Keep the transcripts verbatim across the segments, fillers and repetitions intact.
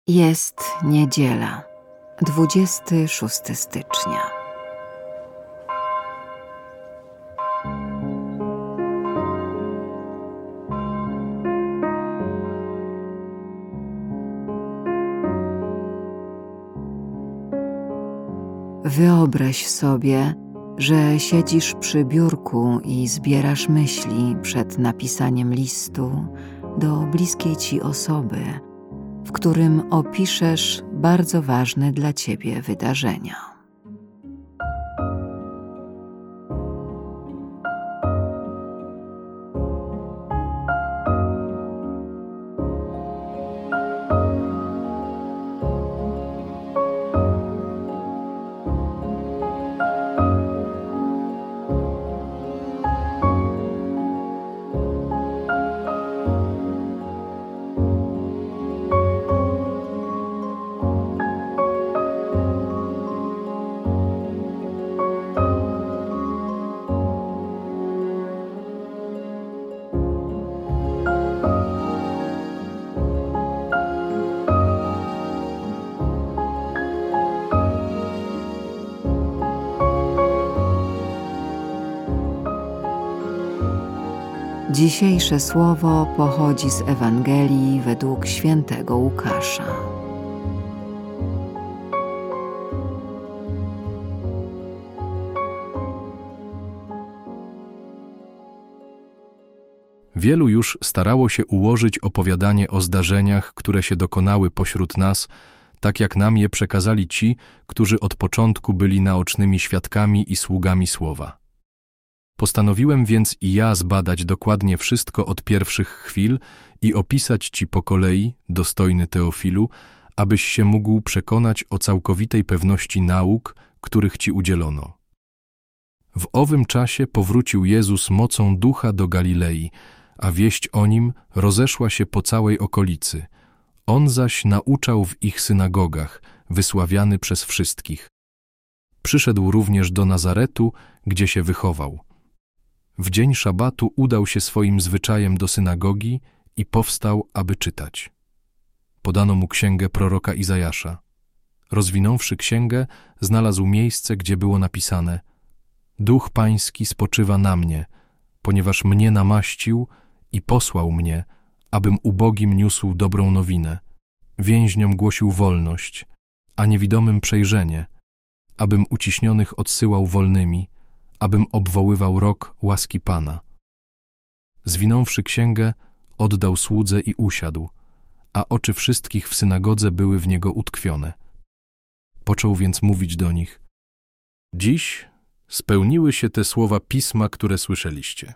Jest niedziela, dwudziestego szóstego stycznia. Wyobraź sobie, że siedzisz przy biurku i zbierasz myśli przed napisaniem listu do bliskiej ci osoby, w którym opiszesz bardzo ważne dla ciebie wydarzenia. Dzisiejsze słowo pochodzi z Ewangelii według świętego Łukasza. Wielu już starało się ułożyć opowiadanie o zdarzeniach, które się dokonały pośród nas, tak jak nam je przekazali ci, którzy od początku byli naocznymi świadkami i sługami słowa. Postanowiłem więc i ja zbadać dokładnie wszystko od pierwszych chwil i opisać ci po kolei, dostojny Teofilu, abyś się mógł przekonać o całkowitej pewności nauk, których ci udzielono. W owym czasie powrócił Jezus mocą ducha do Galilei, a wieść o nim rozeszła się po całej okolicy. On zaś nauczał w ich synagogach, wysławiany przez wszystkich. Przyszedł również do Nazaretu, gdzie się wychował. W dzień szabatu udał się swoim zwyczajem do synagogi i powstał, aby czytać. Podano mu księgę proroka Izajasza. Rozwinąwszy księgę, znalazł miejsce, gdzie było napisane: Duch Pański spoczywa na mnie, ponieważ mnie namaścił i posłał mnie, abym ubogim niósł dobrą nowinę, więźniom głosił wolność, a niewidomym przejrzenie, abym uciśnionych odsyłał wolnymi, abym obwoływał rok łaski Pana. Zwinąwszy księgę, oddał słudze i usiadł, a oczy wszystkich w synagodze były w niego utkwione. Począł więc mówić do nich: Dziś spełniły się te słowa Pisma, które słyszeliście.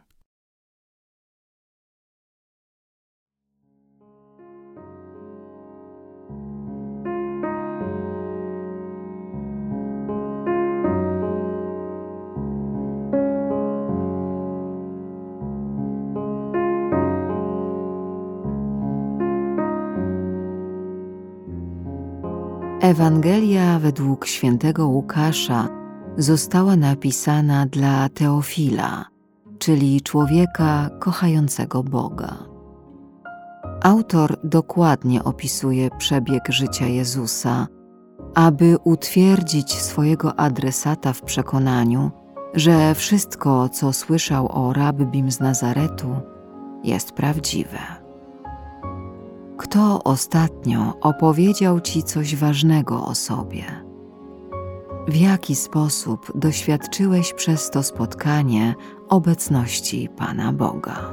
Ewangelia według świętego Łukasza została napisana dla Teofila, czyli człowieka kochającego Boga. Autor dokładnie opisuje przebieg życia Jezusa, aby utwierdzić swojego adresata w przekonaniu, że wszystko, co słyszał o rabbim z Nazaretu, jest prawdziwe. Kto ostatnio opowiedział ci coś ważnego o sobie? W jaki sposób doświadczyłeś przez to spotkanie obecności Pana Boga?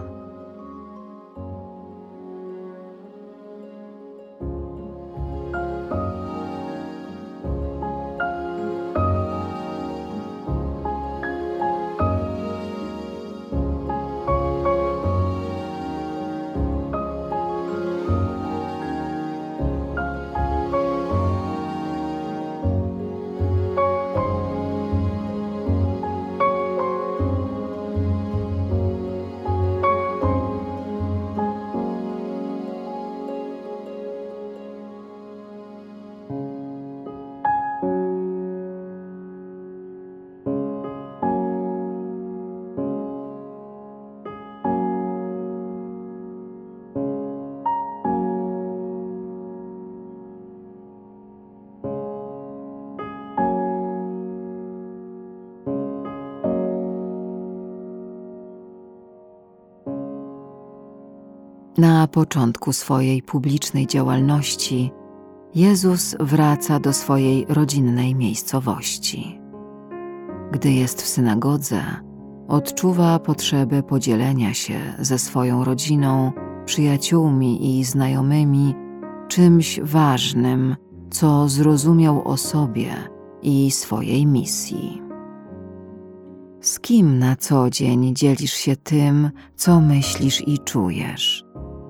Na początku swojej publicznej działalności Jezus wraca do swojej rodzinnej miejscowości. Gdy jest w synagodze, odczuwa potrzebę podzielenia się ze swoją rodziną, przyjaciółmi i znajomymi czymś ważnym, co zrozumiał o sobie i swojej misji. Z kim na co dzień dzielisz się tym, co myślisz i czujesz?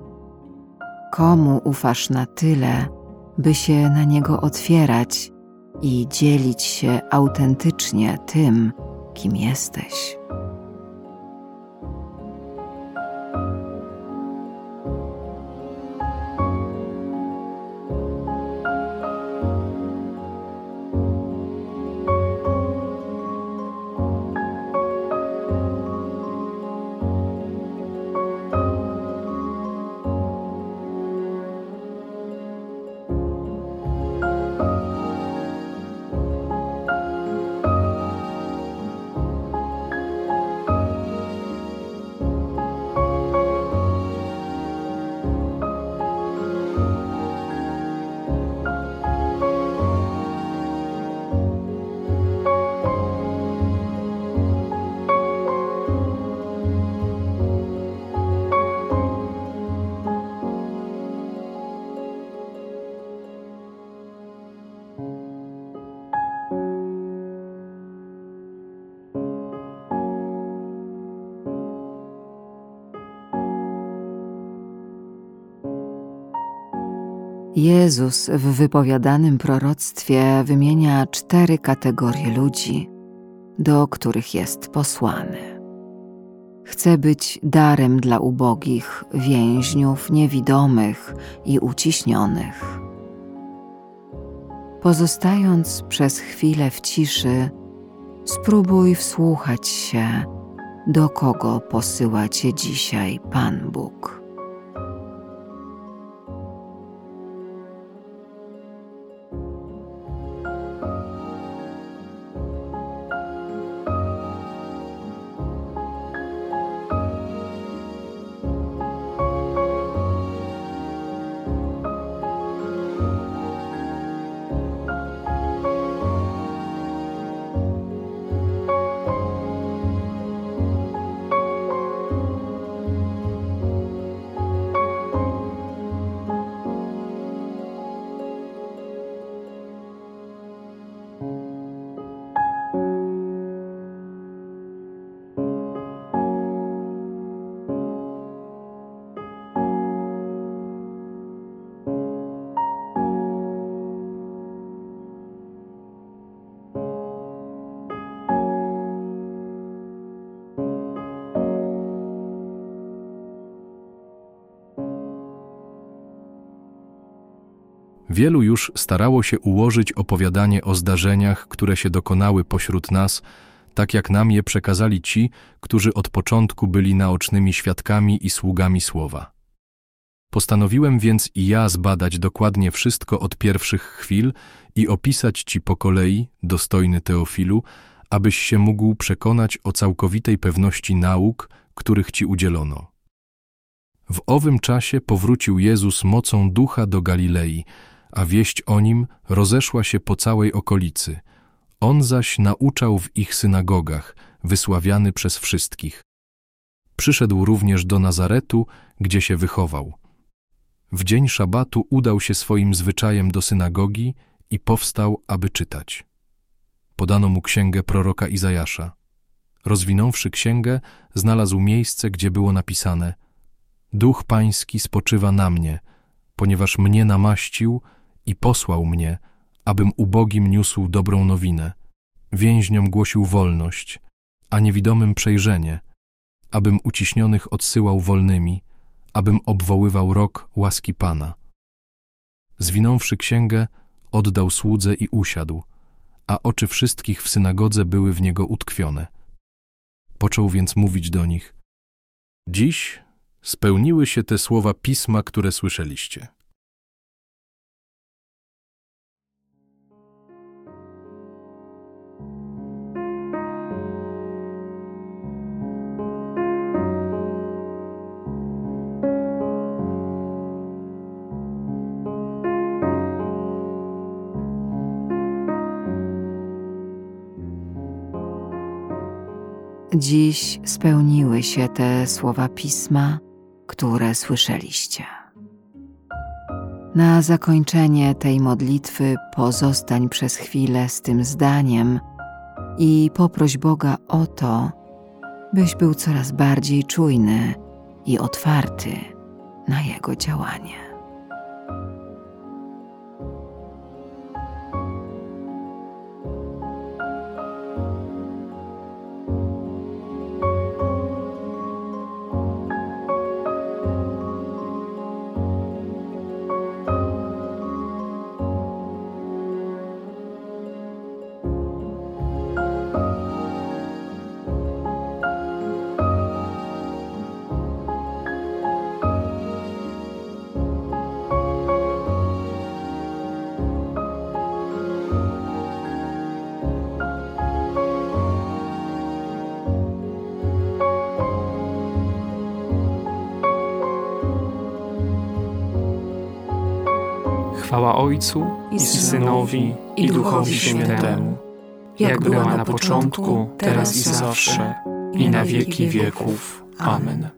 Komu ufasz na tyle, by się na niego otwierać i dzielić się autentycznie tym, kim jesteś? Jezus w wypowiadanym proroctwie wymienia cztery kategorie ludzi, do których jest posłany. Chce być darem dla ubogich, więźniów, niewidomych i uciśnionych. Pozostając przez chwilę w ciszy, spróbuj wsłuchać się, do kogo posyła cię dzisiaj Pan Bóg. Wielu już starało się ułożyć opowiadanie o zdarzeniach, które się dokonały pośród nas, tak jak nam je przekazali ci, którzy od początku byli naocznymi świadkami i sługami słowa. Postanowiłem więc i ja zbadać dokładnie wszystko od pierwszych chwil i opisać ci po kolei, dostojny Teofilu, abyś się mógł przekonać o całkowitej pewności nauk, których ci udzielono. W owym czasie powrócił Jezus mocą ducha do Galilei, a wieść o nim rozeszła się po całej okolicy. On zaś nauczał w ich synagogach, wysławiany przez wszystkich. Przyszedł również do Nazaretu, gdzie się wychował. W dzień szabatu udał się swoim zwyczajem do synagogi i powstał, aby czytać. Podano mu księgę proroka Izajasza. Rozwinąwszy księgę, znalazł miejsce, gdzie było napisane: Duch Pański spoczywa na mnie, ponieważ mnie namaścił i posłał mnie, abym ubogim niósł dobrą nowinę, więźniom głosił wolność, a niewidomym przejrzenie, abym uciśnionych odsyłał wolnymi, abym obwoływał rok łaski Pana. Zwinąwszy księgę, oddał słudze i usiadł, a oczy wszystkich w synagodze były w niego utkwione. Począł więc mówić do nich: Dziś spełniły się te słowa Pisma, które słyszeliście. Dziś spełniły się te słowa Pisma, które słyszeliście. Na zakończenie tej modlitwy pozostań przez chwilę z tym zdaniem i poproś Boga o to, byś był coraz bardziej czujny i otwarty na Jego działanie. Chwała Ojcu i Synowi i Duchowi Świętemu, jak była na początku, teraz i zawsze, i na wieki wieków. Amen.